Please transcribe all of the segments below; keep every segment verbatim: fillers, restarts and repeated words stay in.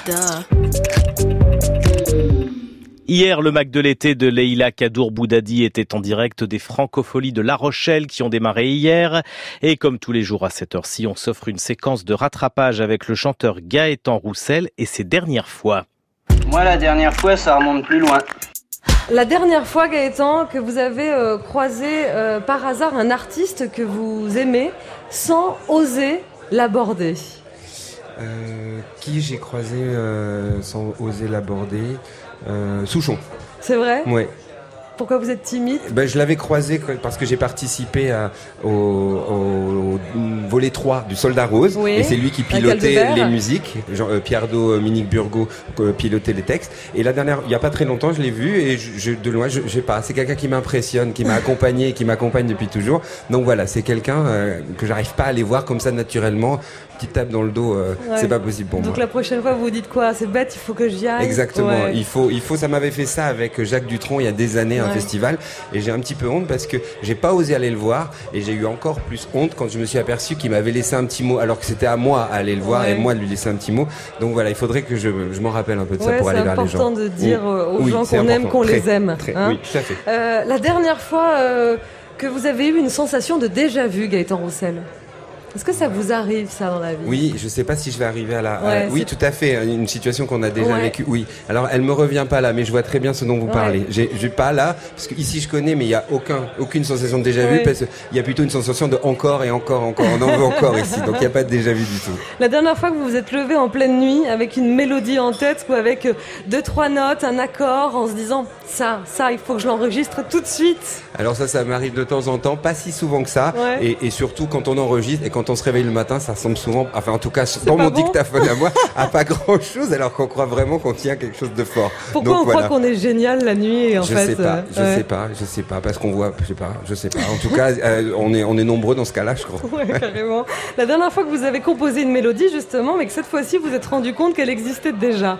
Hier, le Mac de l'été de Leïla Kadour Boudadi était en direct des Francopholies de La Rochelle qui ont démarré hier. Et comme tous les jours à cette heure-ci, on s'offre une séquence de rattrapage avec le chanteur Gaëtan Roussel et ses dernières fois. Moi, la dernière fois, ça remonte plus loin. La dernière fois, Gaëtan, que vous avez euh, croisé euh, par hasard un artiste que vous aimez sans oser l'aborder. Euh, qui j'ai croisé euh, sans oser l'aborder euh, Souchon. C'est vrai ? Ouais. Pourquoi vous êtes timide ? Ben, je l'avais croisé parce que j'ai participé à, au, au, au volet trois du Soldat Rose. Oui, et c'est lui qui pilotait les musiques. Jean, euh, Pierre Do, euh, Minique Burgot euh, pilotait les textes. Et la dernière, il n'y a pas très longtemps, je l'ai vu et je, je, de loin, je, je sais pas, c'est quelqu'un qui m'impressionne, qui m'a accompagné, qui m'accompagne depuis toujours. Donc voilà, c'est quelqu'un euh, que j'arrive pas à aller voir comme ça naturellement. Petite tape dans le dos, euh, ouais. C'est pas possible pour Donc moi. Donc la prochaine fois, vous vous dites quoi ? C'est bête, il faut que j'y aille. Exactement. Ouais. Il faut, il faut. Ça m'avait fait ça avec Jacques Dutronc il y a des années, ouais. Un festival, et j'ai un petit peu honte parce que j'ai pas osé aller le voir, et j'ai eu encore plus honte quand je me suis aperçu qu'il m'avait laissé un petit mot, alors que c'était à moi à aller le voir, ouais. Et moi de lui laisser un petit mot. Donc voilà, il faudrait que je, je m'en rappelle un peu de ça, ouais, pour aller vers les gens. C'est important de dire oui. aux oui, gens qu'on important. aime, qu'on très, les aime. Très, hein oui, tout à fait. Euh, la dernière fois euh, que vous avez eu une sensation de déjà-vu, Gaëtan Roussel. Est-ce que ça vous arrive, ça, dans la vie ? Oui, je sais pas si je vais arriver à la... Ouais, à... Oui, tout à fait, une situation qu'on a déjà ouais. vécue. Oui, alors elle me revient pas là, mais je vois très bien ce dont vous ouais. parlez. J'ai, j'ai pas là, parce que ici je connais, mais il y a aucun, aucune sensation de déjà vu, ouais. Parce qu'il y a plutôt une sensation de encore et encore, encore. On en veut encore ici, donc il n'y a pas de déjà vu du tout. La dernière fois que vous vous êtes levé en pleine nuit avec une mélodie en tête ou avec deux, trois notes, un accord, en se disant ça, ça, il faut que je l'enregistre tout de suite. Alors ça, ça m'arrive de temps en temps, pas si souvent que ça, ouais. et, et surtout quand on enregistre et quand on se réveille le matin, ça ressemble souvent, enfin en tout cas c'est dans mon bon dictaphone à moi, à pas grand chose, alors qu'on croit vraiment qu'on tient quelque chose de fort. Pourquoi donc, on voilà. croit qu'on est génial la nuit en je fait sais pas, je ouais. sais pas, je sais pas, parce qu'on voit, je sais pas, je sais pas. En tout cas, euh, on est on est nombreux dans ce cas-là, je crois. Ouais, carrément. La dernière fois que vous avez composé une mélodie justement, mais que cette fois-ci vous êtes rendu compte qu'elle existait déjà.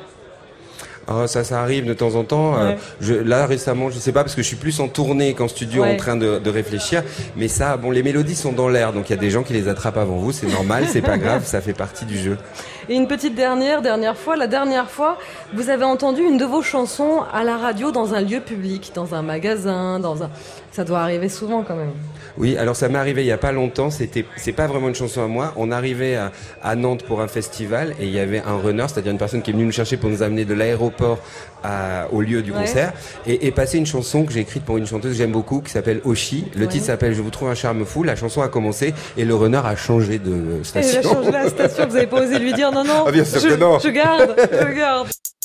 Oh, ça, ça arrive de temps en temps. Ouais. Euh, je, là, récemment, je sais pas, parce que je suis plus en tournée qu'en studio, ouais. En train de, de réfléchir. Mais ça, bon, les mélodies sont dans l'air, donc il y a des gens qui les attrapent avant vous. C'est normal, c'est pas grave, ça fait partie du jeu. Et une petite dernière, dernière fois, la dernière fois, vous avez entendu une de vos chansons à la radio dans un lieu public, dans un magasin, dans un... Ça doit arriver souvent quand même. Oui, alors ça m'est arrivé il y a pas longtemps. C'était, c'est pas vraiment une chanson à moi. On arrivait à, à Nantes pour un festival et il y avait un runner, c'est-à-dire une personne qui est venue nous chercher pour nous amener de l'aéroport à, au lieu du ouais. concert, et, et passer une chanson que j'ai écrite pour une chanteuse que j'aime beaucoup, qui s'appelle Oshi. Le ouais. titre s'appelle Je vous trouve un charme fou. La chanson a commencé et le runner a changé de station. Et il a changé la station. Vous avez pas osé lui dire non non. Ah bien sûr je, que non. Je garde, je garde.